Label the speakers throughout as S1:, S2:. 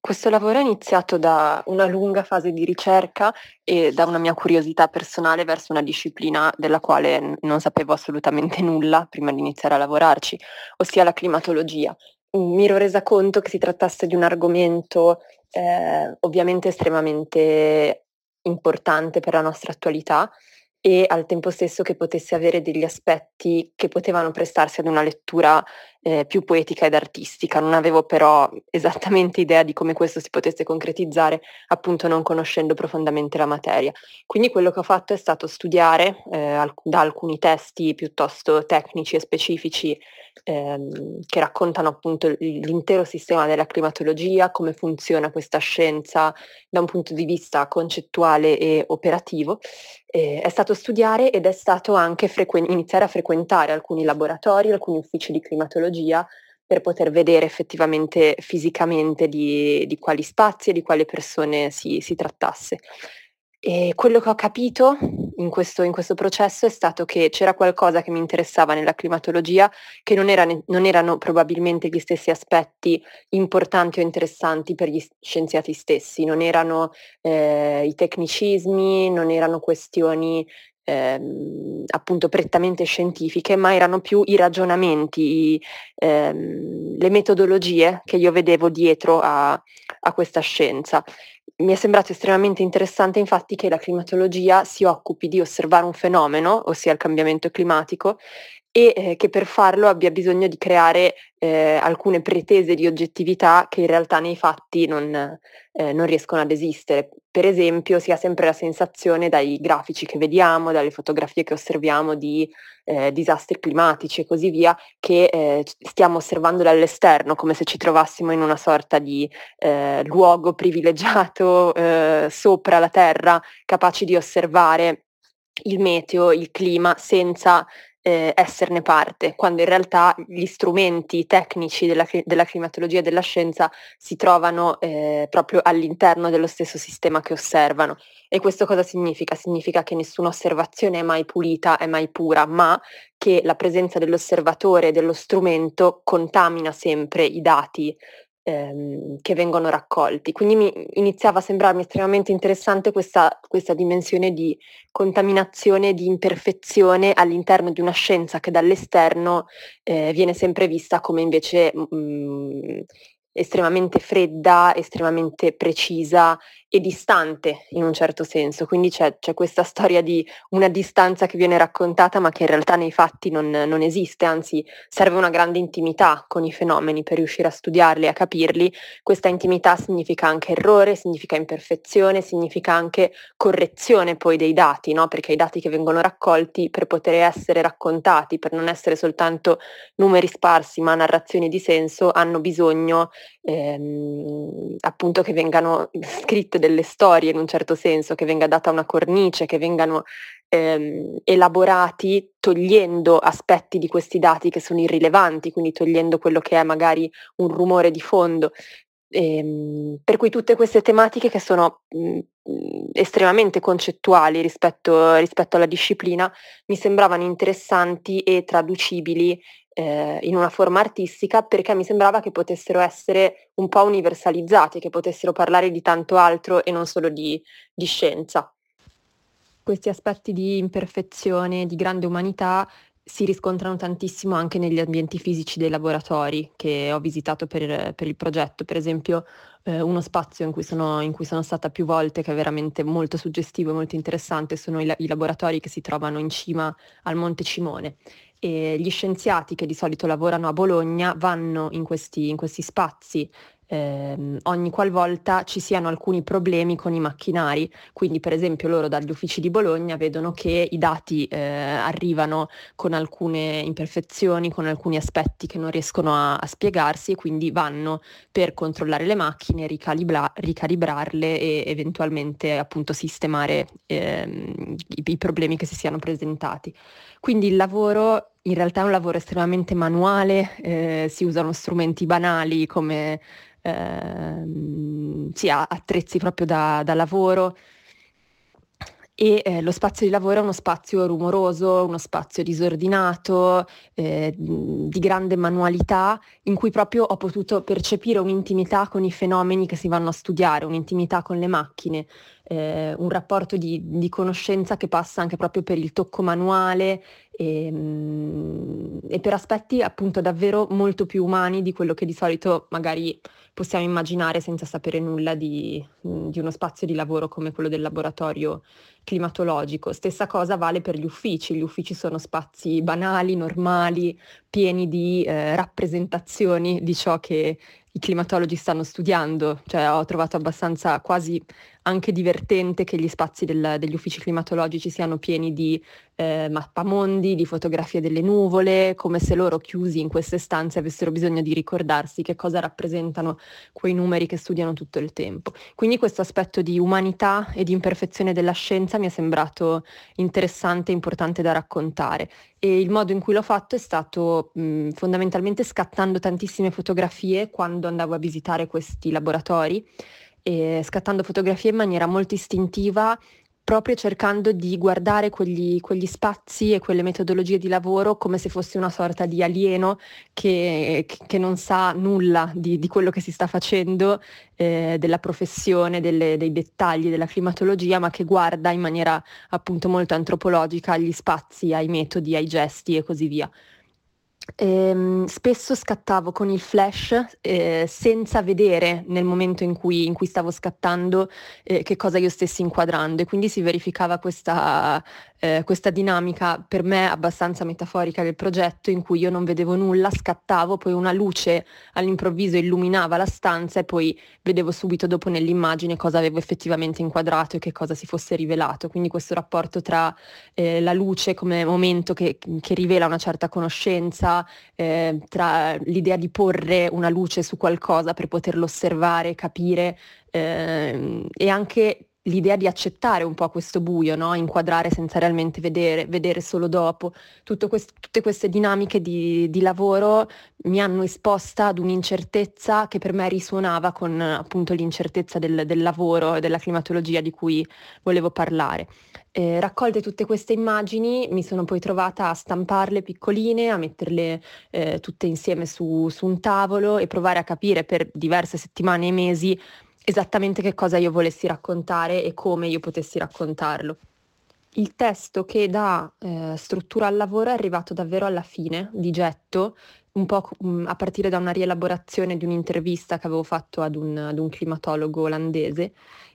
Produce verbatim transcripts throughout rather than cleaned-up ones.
S1: Questo lavoro è iniziato da una lunga fase di ricerca e da una mia curiosità personale verso una disciplina della quale n non sapevo assolutamente nulla prima di iniziare a lavorarci, ossia la climatologia. Mhmm, mi ero resa conto che si trattasse di un argomento, ehm, ovviamente estremamente importante per la nostra attualità e al tempo stesso che potesse avere degli aspetti che potevano prestarsi ad una lettura, ehm, più poetica ed artistica. Non avevo però esattamente idea di come questo si potesse concretizzare, appunto non conoscendo profondamente la materia. Quindi quello che ho fatto è stato studiare, ehm, alc da alcuni testi piuttosto tecnici e specifici, ehm, che raccontano appunto l l'intero sistema della climatologia, come funziona questa scienza da un punto di vista concettuale e operativo. Ehm, è stato studiare ed è stato anche frequen iniziare a frequentare alcuni laboratori, alcuni uffici di climatologia, per poter vedere effettivamente fisicamente di di quali spazi e di quali persone si si trattasse. E quello che ho capito in questo in questo processo è stato che c'era qualcosa che mi interessava nella climatologia, che non era ne non erano probabilmente gli stessi aspetti importanti o interessanti per gli s scienziati stessi, non erano ehm, i tecnicismi, non erano questioni, ehm, appunto prettamente scientifiche, ma erano più i ragionamenti, i ehm, le metodologie che io vedevo dietro a a questa scienza. Mi è sembrato estremamente interessante infatti che la climatologia si occupi di osservare un fenomeno, ossia il cambiamento climatico, e, ehm, che per farlo abbia bisogno di creare, ehm, alcune pretese di oggettività che in realtà nei fatti non ehm, non riescono ad esistere. Per esempio, si ha sempre la sensazione dai grafici che vediamo, dalle fotografie che osserviamo di, ehm, disastri climatici e così via, che, ehm, c stiamo osservando dall'esterno, come se ci trovassimo in una sorta di, ehm, luogo privilegiato, ehm, sopra la terra, capaci di osservare il meteo, il clima senza, ehm, esserne parte, quando in realtà gli strumenti tecnici della cli della climatologia e della scienza si trovano, ehm, proprio all'interno dello stesso sistema che osservano. E questo cosa significa? Significa che nessuna osservazione è mai pulita, è mai pura, ma che la presenza dell'osservatore e dello strumento contamina sempre i dati, ehm, che vengono raccolti. Quindi mi iniziava a sembrarmi estremamente interessante questa questa dimensione di contaminazione, di imperfezione all'interno di una scienza che dall'esterno, ehm, viene sempre vista come invece, mhmm, estremamente fredda, estremamente precisa e distante in un certo senso. Quindi c'è c'è questa storia di una distanza che viene raccontata, ma che in realtà nei fatti non non esiste, anzi serve una grande intimità con i fenomeni per riuscire a studiarli e a capirli. Questa intimità significa anche errore, significa imperfezione, significa anche correzione poi dei dati, no, perché i dati che vengono raccolti per poter essere raccontati, per non essere soltanto numeri sparsi, ma narrazioni di senso, hanno bisogno, ehm, appunto che vengano scritte delle storie in un certo senso, che venga data una cornice, che vengano, ehm, elaborati togliendo aspetti di questi dati che sono irrilevanti, quindi togliendo quello che è magari un rumore di fondo. Ehm, per cui tutte queste tematiche che sono, mhmm, mhmm, estremamente concettuali rispetto rispetto alla disciplina, mi sembravano interessanti e traducibili, ehm, in una forma artistica, perché mi sembrava che potessero essere un po' universalizzati, che potessero parlare di tanto altro e non solo di di scienza. Questi aspetti di imperfezione, di grande umanità, si riscontrano tantissimo anche negli ambienti fisici dei laboratori che ho visitato per per il progetto. Per esempio, ehm, uno spazio in cui sono in cui sono stata più volte, che è veramente molto suggestivo e molto interessante, sono i la i laboratori che si trovano in cima al Monte Cimone. E gli scienziati che di solito lavorano a Bologna vanno in questi in questi spazi, ehm, ogni qualvolta ci siano alcuni problemi con i macchinari. Quindi per esempio loro dagli uffici di Bologna vedono che i dati, ehm, arrivano con alcune imperfezioni, con alcuni aspetti che non riescono a a spiegarsi e quindi vanno per controllare le macchine, ricalibla ricalibrarle e eventualmente appunto sistemare, ehm, i i problemi che si siano presentati. Quindi il lavoro in realtà è un lavoro estremamente manuale, ehm, si usano strumenti banali come, ehm, sì, a attrezzi proprio da da lavoro E eh, lo spazio di lavoro è uno spazio rumoroso, uno spazio disordinato, eh, di grande manualità, in cui proprio ho potuto percepire un'intimità con i fenomeni che si vanno a studiare, un'intimità con le macchine, eh, un rapporto di, di conoscenza che passa anche proprio per il tocco manuale e, mm, e per aspetti appunto davvero molto più umani di quello che di solito magari possiamo immaginare senza sapere nulla di, di uno spazio di lavoro come quello del laboratorio climatologico. Stessa cosa vale per gli uffici. Gli uffici sono spazi banali, normali, pieni di eh, rappresentazioni di ciò che i climatologi stanno studiando. Cioè, ho trovato abbastanza quasi anche divertente che gli spazi del- degli uffici climatologici siano pieni di eh, mappamondi, di fotografie delle nuvole, come se loro chiusi in queste stanze avessero bisogno di ricordarsi che cosa rappresentano quei numeri che studiano tutto il tempo. Quindi questo aspetto di umanità e di imperfezione della scienza mi è sembrato interessante e importante da raccontare. E il modo in cui l'ho fatto è stato mh, fondamentalmente scattando tantissime fotografie quando andavo a visitare questi laboratori, e scattando fotografie in maniera molto istintiva, proprio cercando di guardare quegli, quegli spazi e quelle metodologie di lavoro come se fosse una sorta di alieno che, che non sa nulla di, di quello che si sta facendo, eh, della professione, delle- dei dettagli della climatologia, ma che guarda in maniera appunto molto antropologica agli spazi, ai metodi, ai gesti e così via. Ehm, spesso scattavo con il flash, eh, senza vedere nel momento in cui, in cui stavo scattando eh, che cosa io stessi inquadrando, e quindi si verificava questa, eh, questa dinamica per me abbastanza metaforica del progetto, in cui io non vedevo nulla, scattavo, poi una luce all'improvviso illuminava la stanza e poi vedevo subito dopo nell'immagine cosa avevo effettivamente inquadrato e che cosa si fosse rivelato. Quindi questo rapporto tra eh, la luce come momento che, che rivela una certa conoscenza, eh, tra l'idea di porre una luce su qualcosa per poterlo osservare, capire, ehm, e anche l'idea di accettare un po' questo buio, no? Inquadrare senza realmente vedere, vedere solo dopo. Tutto quest- tutte queste dinamiche di, di lavoro mi hanno esposta ad un'incertezza che per me risuonava con appunto l'incertezza del, del lavoro e della climatologia di cui volevo parlare. Eh, raccolte tutte queste immagini, mi sono poi trovata a stamparle piccoline, a metterle eh, tutte insieme su, su un tavolo e provare a capire per diverse settimane e mesi esattamente che cosa io volessi raccontare e come io potessi raccontarlo. Il testo che dà eh, struttura al lavoro è arrivato davvero alla fine, di getto, un po' co- mh, a partire da una rielaborazione di un'intervista che avevo fatto ad un, ad un climatologo olandese,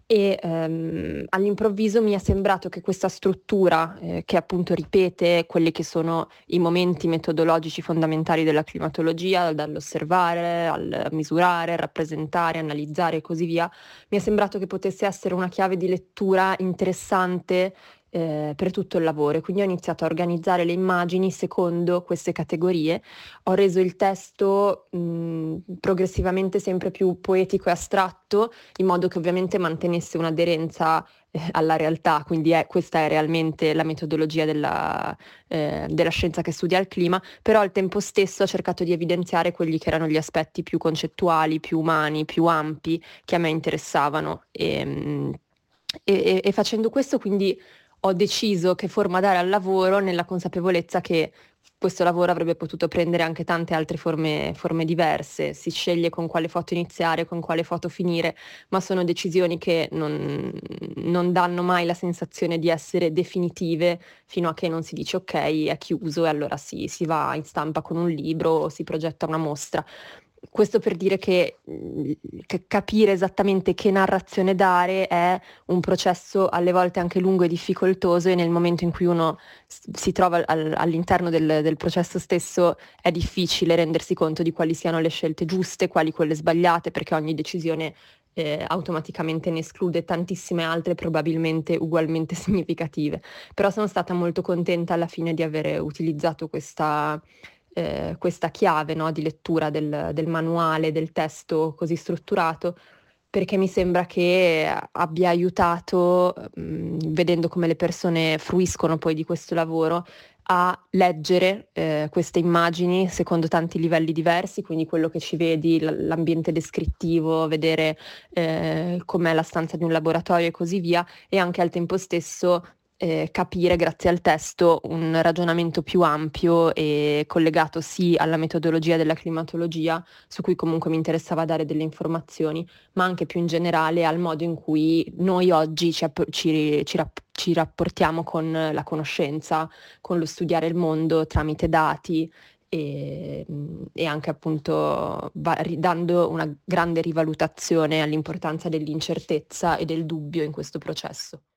S1: e ehm, all'improvviso mi è sembrato che questa struttura, eh, che appunto ripete quelli che sono i momenti metodologici fondamentali della climatologia, dall'osservare al misurare, rappresentare, analizzare e così via, mi è sembrato che potesse essere una chiave di lettura interessante eh, per tutto il lavoro. E quindi ho iniziato a organizzare le immagini secondo queste categorie. Ho reso il testo mh, progressivamente sempre più poetico e astratto, in modo che ovviamente mantenesse un'aderenza eh, alla realtà, quindi è- questa è realmente la metodologia della, eh, della scienza che studia il clima, però al tempo stesso ho cercato di evidenziare quelli che erano gli aspetti più concettuali, più umani, più ampi che a me interessavano. E, mh, e- e facendo questo quindi ho deciso che forma dare al lavoro, nella consapevolezza che questo lavoro avrebbe potuto prendere anche tante altre forme, forme diverse. Si sceglie con quale foto iniziare, con quale foto finire, ma sono decisioni che non, non danno mai la sensazione di essere definitive fino a che non si dice ok, è chiuso e allora si, si va in stampa con un libro o si progetta una mostra. Questo per dire che, mh, che capire esattamente che narrazione dare è un processo alle volte anche lungo e difficoltoso, e nel momento in cui uno s- si trova al- all'interno del, del processo stesso è difficile rendersi conto di quali siano le scelte giuste, quali quelle sbagliate, perché ogni decisione eh, automaticamente ne esclude tantissime altre probabilmente ugualmente significative. Però sono stata molto contenta alla fine di aver utilizzato questa eh, questa chiave, no, di lettura del, del manuale, del testo così strutturato, perché mi sembra che abbia aiutato, mh, vedendo come le persone fruiscono poi di questo lavoro, a leggere eh, queste immagini secondo tanti livelli diversi, quindi quello che ci vedi, l- l'ambiente descrittivo, vedere eh, com'è la stanza di un laboratorio e così via, e anche al tempo stesso eh, capire grazie al testo un ragionamento più ampio e collegato sì alla metodologia della climatologia, su cui comunque mi interessava dare delle informazioni, ma anche più in generale al modo in cui noi oggi ci, app- ci- ci rapp- ci rapportiamo con la conoscenza, con lo studiare il mondo tramite dati e, e anche appunto va- ri- dando una grande rivalutazione all'importanza dell'incertezza e del dubbio in questo processo.